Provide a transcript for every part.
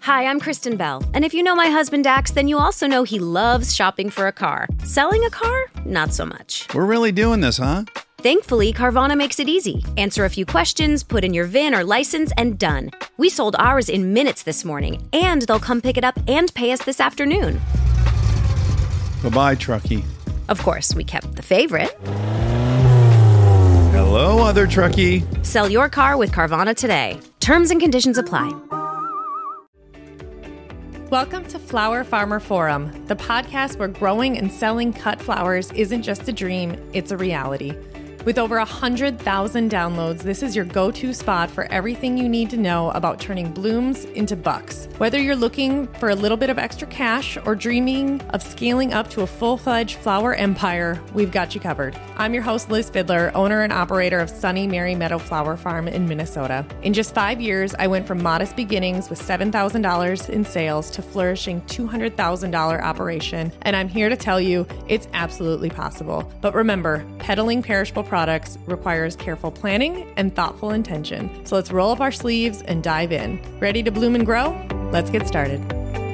Hi, I'm Kristen Bell, and if you know my husband Dax, then you also know he loves shopping for a car. Selling a car? Not so much. We're really doing this, huh? Thankfully, Carvana makes it easy. Answer a few questions, put in your VIN or license, and done. We sold ours in minutes this morning, and they'll come pick it up and pay us this afternoon. Bye-bye, truckie. Of course, we kept the favorite. Hello, other truckie. Sell your car with Carvana today. Terms and conditions apply. Welcome to Flower Farmer Forum, the podcast where growing and selling cut flowers isn't just a dream, it's a reality. With over 100,000 downloads, this is your go-to spot for everything you need to know about turning blooms into bucks. Whether you're looking for a little bit of extra cash or dreaming of scaling up to a full-fledged flower empire, we've got you covered. I'm your host, Liz Fiddler, owner and operator of Sunny Mary Meadow Flower Farm in Minnesota. In just 5 years, I went from modest beginnings with $7,000 in sales to flourishing $200,000 operation, and I'm here to tell you it's absolutely possible. But remember, peddling perishable products requires careful planning and thoughtful intention. So let's roll up our sleeves and dive in. Ready to bloom and grow? Let's get started.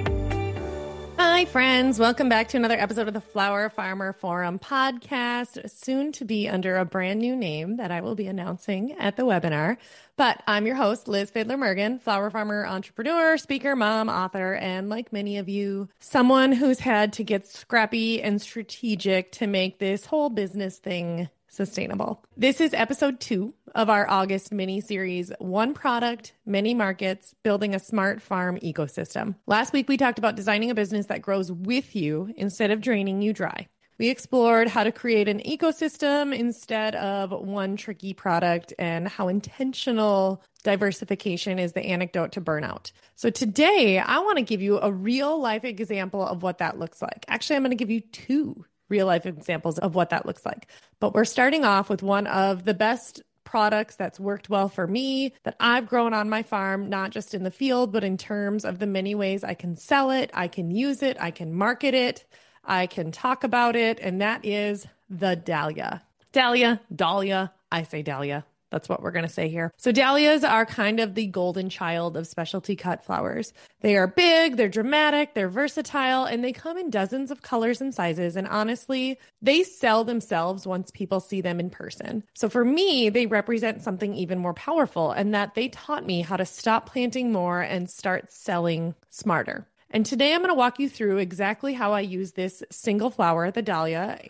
Hi, friends. Welcome back to another episode of the Flower Farmer Forum podcast, soon to be under a brand new name that I will be announcing at the webinar. But I'm your host, Liz Fiddler-Mergen, flower farmer, entrepreneur, speaker, mom, author, and like many of you, someone who's had to get scrappy and strategic to make this whole business thing sustainable. This is episode 2 of our August mini-series, One Product, Many Markets, Building a Smart Farm Ecosystem. Last week, we talked about designing a business that grows with you instead of draining you dry. We explored how to create an ecosystem instead of one tricky product and how intentional diversification is the antidote to burnout. So today, I want to give you a real-life example of what that looks like. Actually, I'm going to give you 2 real-life examples of what that looks like. But we're starting off with one of the best products that's worked well for me, that I've grown on my farm, not just in the field, but in terms of the many ways I can sell it, I can use it, I can market it, I can talk about it, and that is the dahlia. Dahlia, I say dahlia. That's what we're going to say here. So dahlias are kind of the golden child of specialty cut flowers. They are big, they're dramatic, they're versatile, and they come in dozens of colors and sizes. And honestly, they sell themselves once people see them in person. So for me, they represent something even more powerful, and that they taught me how to stop planting more and start selling smarter. And today I'm going to walk you through exactly how I use this single flower, the dahlia,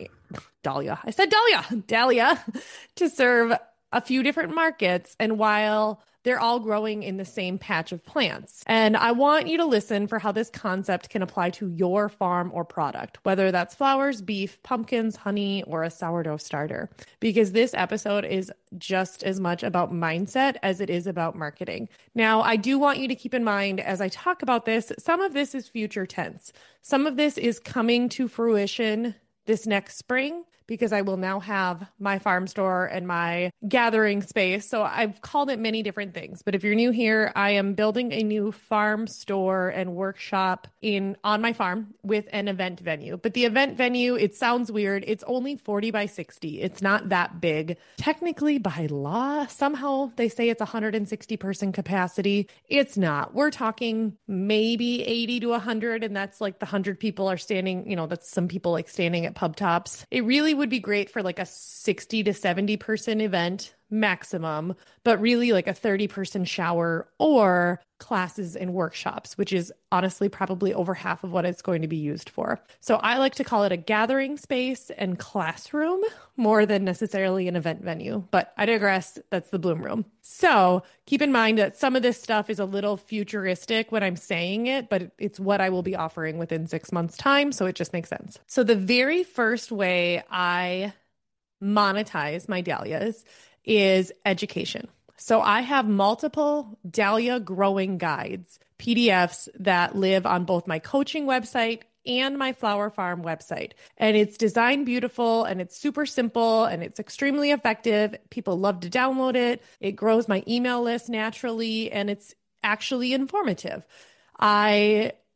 to serve a few different markets, and while they're all growing in the same patch of plants. And I want you to listen for how this concept can apply to your farm or product, whether that's flowers, beef, pumpkins, honey, or a sourdough starter, because this episode is just as much about mindset as it is about marketing. Now, I do want you to keep in mind as I talk about this, some of this is future tense. Some of this is coming to fruition this next spring, because I will now have my farm store and my gathering space. So I've called it many different things. But if you're new here, I am building a new farm store and workshop on my farm with an event venue. But the event venue, it sounds weird. It's only 40 by 60. It's not that big. Technically, by law, somehow they say it's 160 person capacity. It's not. We're talking maybe 80 to 100. And that's like the 100 people are standing, that's some people like standing at pub tops. It really would be great for like a 60 to 70 person event maximum, but really like a 30 person shower or classes and workshops, which is honestly probably over half of what it's going to be used for. So I like to call it a gathering space and classroom more than necessarily an event venue, but I digress. That's the bloom room. So keep in mind that some of this stuff is a little futuristic when I'm saying it, but it's what I will be offering within 6 months' time. So it just makes sense. So the very first way I monetize my dahlias is education. So I have multiple dahlia growing guides, PDFs that live on both my coaching website and my flower farm website. And it's designed beautiful and it's super simple and it's extremely effective. People love to download it. It grows my email list naturally and it's actually informative. I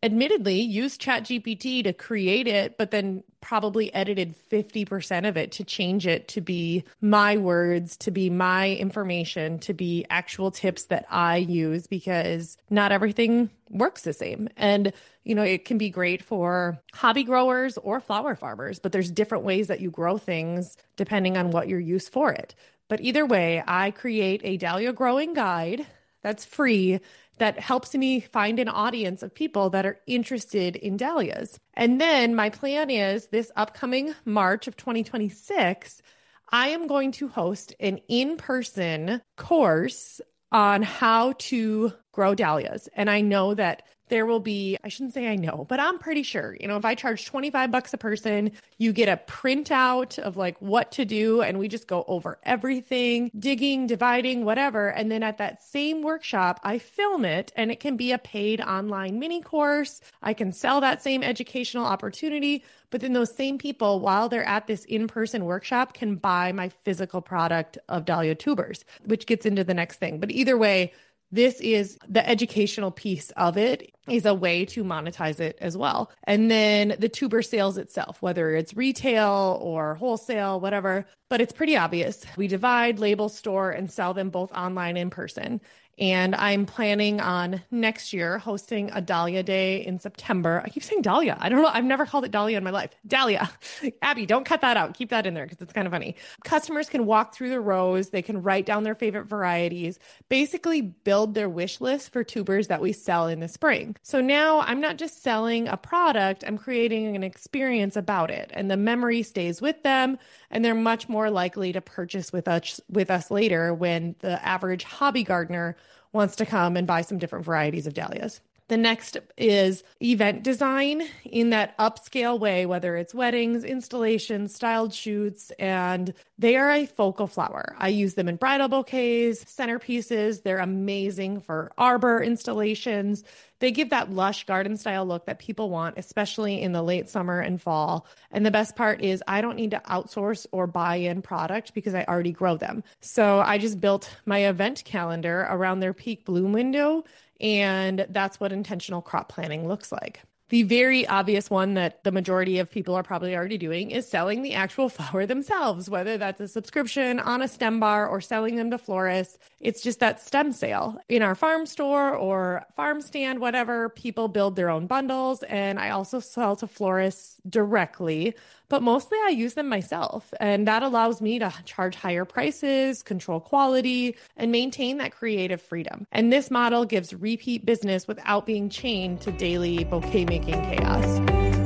admittedly used ChatGPT to create it, but then probably edited 50% of it to change it to be my words, to be my information, to be actual tips that I use, because not everything works the same. And, it can be great for hobby growers or flower farmers, but there's different ways that you grow things depending on what your use for it. But either way, I create a dahlia growing guide that's free that helps me find an audience of people that are interested in dahlias. And then my plan is this upcoming March of 2026, I am going to host an in-person course on how to grow dahlias. And I know that there will be, I shouldn't say I know, but I'm pretty sure, if I charge $25 a person, you get a printout of like what to do. And we just go over everything, digging, dividing, whatever. And then at that same workshop, I film it and it can be a paid online mini course. I can sell that same educational opportunity, but then those same people, while they're at this in-person workshop, can buy my physical product of dahlia tubers, which gets into the next thing. But either way, this is the educational piece of it, is a way to monetize it as well. And then the tuber sales itself, whether it's retail or wholesale, whatever, but it's pretty obvious. We divide, label, store, and sell them both online and in person. And I'm planning on next year hosting a Dahlia Day in September. I keep saying Dahlia. I don't know. I've never called it Dahlia in my life. Dahlia. Abby, don't cut that out. Keep that in there because it's kind of funny. Customers can walk through the rows. They can write down their favorite varieties, basically build their wish list for tubers that we sell in the spring. So now I'm not just selling a product, I'm creating an experience about it. And the memory stays with them. And they're much more likely to purchase with us later when the average hobby gardener wants to come and buy some different varieties of dahlias. The next is event design in that upscale way, whether it's weddings, installations, styled shoots, and they are a focal flower. I use them in bridal bouquets, centerpieces. They're amazing for arbor installations. They give that lush garden style look that people want, especially in the late summer and fall. And the best part is I don't need to outsource or buy in product because I already grow them. So I just built my event calendar around their peak bloom window. And that's what intentional crop planning looks like. The very obvious one that the majority of people are probably already doing is selling the actual flower themselves, whether that's a subscription on a stem bar or selling them to florists. It's just that stem sale. In our farm store or farm stand, whatever, people build their own bundles. And I also sell to florists directly, but mostly I use them myself. And that allows me to charge higher prices, control quality, and maintain that creative freedom. And this model gives repeat business without being chained to daily bouquet making chaos.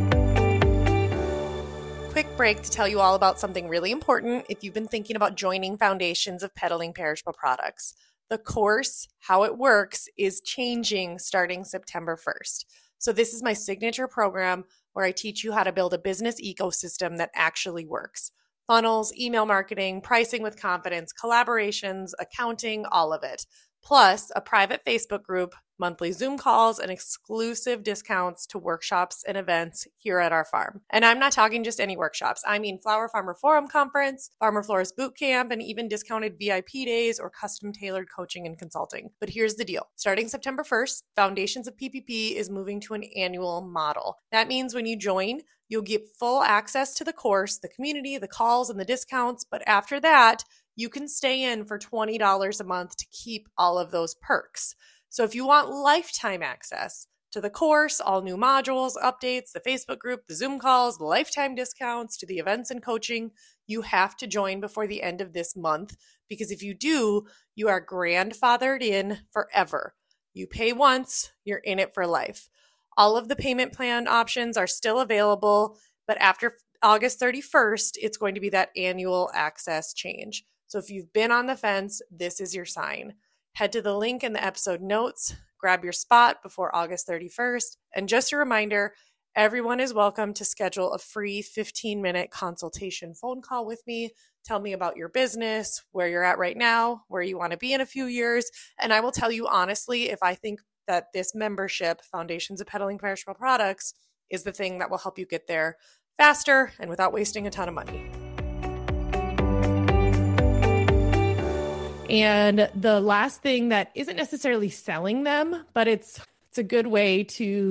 Quick break to tell you all about something really important if you've been thinking about joining Foundations of Peddling Perishable Products. The course, how it works, is changing starting September 1st. So this is my signature program where I teach you how to build a business ecosystem that actually works. Funnels, email marketing, pricing with confidence, collaborations, accounting, all of it. Plus a private Facebook group, monthly Zoom calls, and exclusive discounts to workshops and events here at our farm. And I'm not talking just any workshops. I mean Flower Farmer Forum Conference, Farmer Florist Boot Camp, and even discounted VIP days or custom tailored coaching and consulting. But here's the deal. Starting September 1st, Foundations of PPP is moving to an annual model. That means when you join, you'll get full access to the course, the community, the calls, and the discounts. But after that, you can stay in for $20 a month to keep all of those perks. So if you want lifetime access to the course, all new modules, updates, the Facebook group, the Zoom calls, the lifetime discounts, to the events and coaching, you have to join before the end of this month, because if you do, you are grandfathered in forever. You pay once, you're in it for life. All of the payment plan options are still available, but after August 31st, it's going to be that annual access change. So if you've been on the fence, this is your sign. Head to the link in the episode notes, grab your spot before August 31st. And just a reminder, everyone is welcome to schedule a free 15-minute consultation phone call with me. Tell me about your business, where you're at right now, where you want to be in a few years. And I will tell you honestly, if I think that this membership, Foundations of Peddling Perishable Products, is the thing that will help you get there faster and without wasting a ton of money. And the last thing that isn't necessarily selling them, but it's a good way to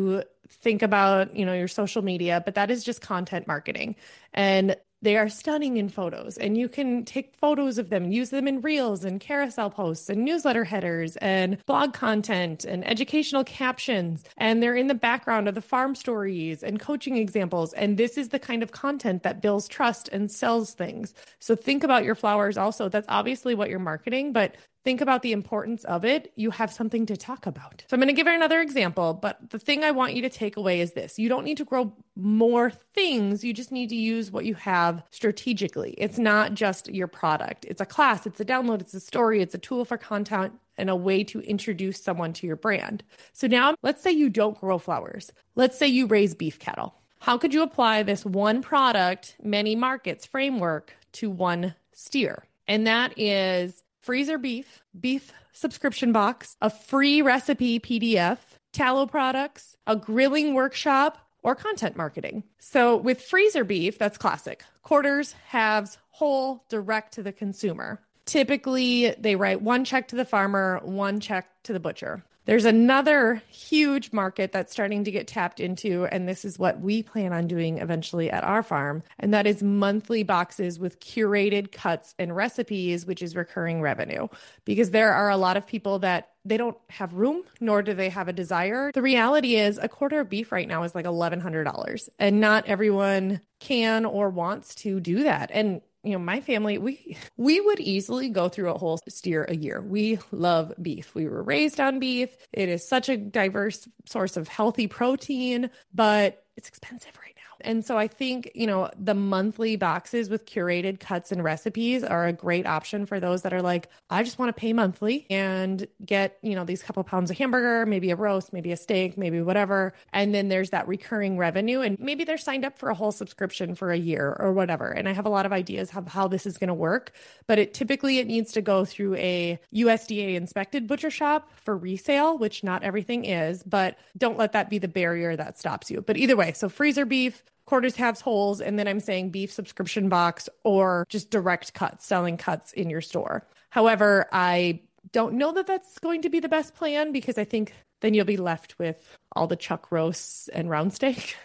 think about, your social media, but that is just content marketing. And they are stunning in photos, and you can take photos of them and use them in reels and carousel posts and newsletter headers and blog content and educational captions. And they're in the background of the farm stories and coaching examples. And this is the kind of content that builds trust and sells things. So think about your flowers also. That's obviously what you're marketing, but think about the importance of it. You have something to talk about. So I'm going to give another example, but the thing I want you to take away is this. You don't need to grow more things. You just need to use what you have strategically. It's not just your product. It's a class, it's a download, it's a story, it's a tool for content, and a way to introduce someone to your brand. So now let's say you don't grow flowers. Let's say you raise beef cattle. How could you apply this one product, many markets framework to one steer? And that is freezer beef, beef subscription box, a free recipe PDF, tallow products, a grilling workshop, or content marketing. So with freezer beef, that's classic. Quarters, halves, whole, direct to the consumer. Typically, they write one check to the farmer, one check to the butcher. There's another huge market that's starting to get tapped into, and this is what we plan on doing eventually at our farm, and that is monthly boxes with curated cuts and recipes, which is recurring revenue. Because there are a lot of people that they don't have room, nor do they have a desire. The reality is a quarter of beef right now is like $1,100, and not everyone can or wants to do that. And my family, we would easily go through a whole steer a year. We love beef. We were raised on beef. It is such a diverse source of healthy protein, but it's expensive right now. And so I think, the monthly boxes with curated cuts and recipes are a great option for those that are like, I just want to pay monthly and get, these couple pounds of hamburger, maybe a roast, maybe a steak, maybe whatever. And then there's that recurring revenue. And maybe they're signed up for a whole subscription for a year or whatever. And I have a lot of ideas of how this is going to work, but it needs to go through a USDA inspected butcher shop for resale, which not everything is, but don't let that be the barrier that stops you. But either way, so freezer beef, quarters, halves, wholes, and then I'm saying beef subscription box or just direct cuts, selling cuts in your store. However, I don't know that that's going to be the best plan because I think then you'll be left with all the chuck roasts and round steak.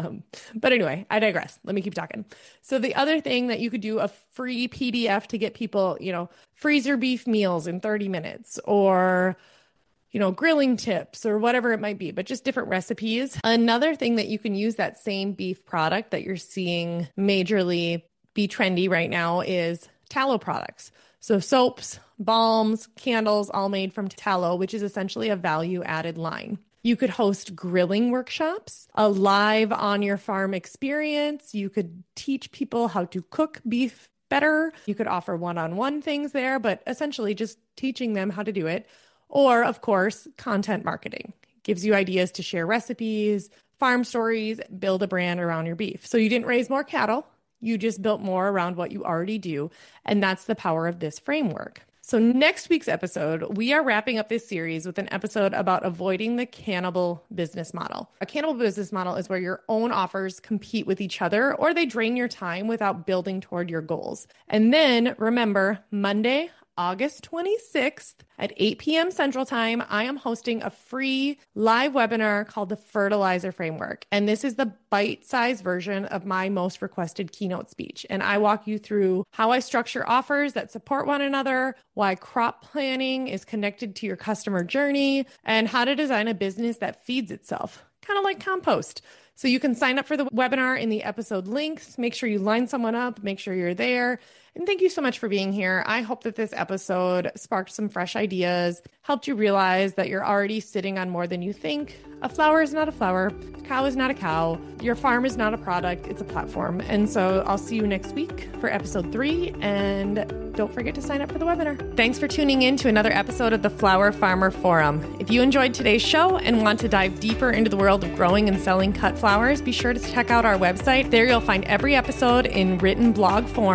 But anyway, I digress. Let me keep talking. So the other thing that you could do, a free PDF to get people, freezer beef meals in 30 minutes or grilling tips or whatever it might be, but just different recipes. Another thing that you can use that same beef product that you're seeing majorly be trendy right now is tallow products. So soaps, balms, candles, all made from tallow, which is essentially a value-added line. You could host grilling workshops, a live on your farm experience. You could teach people how to cook beef better. You could offer one-on-one things there, but essentially just teaching them how to do it. Or, of course, content marketing gives you ideas to share recipes, farm stories, build a brand around your beef. So you didn't raise more cattle. You just built more around what you already do. And that's the power of this framework. So next week's episode, we are wrapping up this series with an episode about avoiding the cannibal business model. A cannibal business model is where your own offers compete with each other or they drain your time without building toward your goals. And then remember, Monday, August 26th at 8 p.m. Central Time, I am hosting a free live webinar called the Fertilizer Framework. And this is the bite-sized version of my most requested keynote speech. And I walk you through how I structure offers that support one another, why crop planning is connected to your customer journey, and how to design a business that feeds itself, kind of like compost. So you can sign up for the webinar in the episode links. Make sure you line someone up, make sure you're there. And thank you so much for being here. I hope that this episode sparked some fresh ideas, helped you realize that you're already sitting on more than you think. A flower is not a flower. A cow is not a cow. Your farm is not a product. It's a platform. And so I'll see you next week for episode 3. And don't forget to sign up for the webinar. Thanks for tuning in to another episode of the Flower Farmer Forum. If you enjoyed today's show and want to dive deeper into the world of growing and selling cut flowers, be sure to check out our website. There you'll find every episode in written blog form,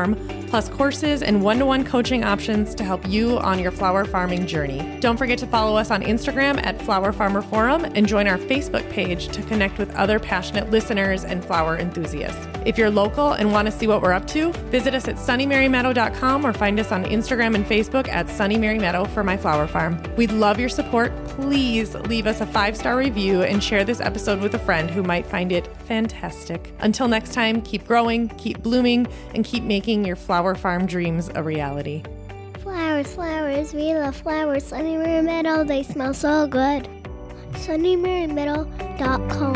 plus courses and one-to-one coaching options to help you on your flower farming journey. Don't forget to follow us on Instagram at Flower Farmer Forum and join our Facebook page to connect with other passionate listeners and flower enthusiasts. If you're local and want to see what we're up to, visit us at sunnymarymeadow.com or find us on Instagram and Facebook at Sunny Mary Meadow for My Flower Farm. We'd love your support. Please leave us a 5-star review and share this episode with a friend who might find it fantastic. Until next time, keep growing, keep blooming, and keep making your flower farm dreams a reality. Flowers, flowers, we love flowers. Sunny Mary Meadow, they smell so good. sunnymarymeadow.com